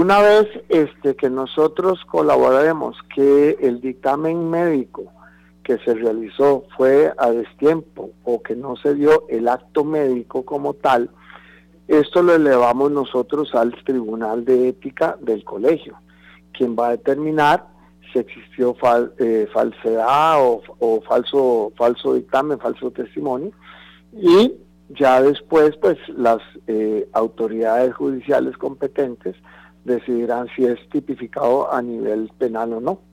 Una vez que nosotros colaboremos que el dictamen médico que se realizó fue a destiempo o que no se dio el acto médico como tal, esto lo elevamos nosotros al Tribunal de Ética del colegio, quien va a determinar si existió falsedad o falso dictamen, falso testimonio, y ya después pues las autoridades judiciales competentes decidirán si es tipificado a nivel penal o no.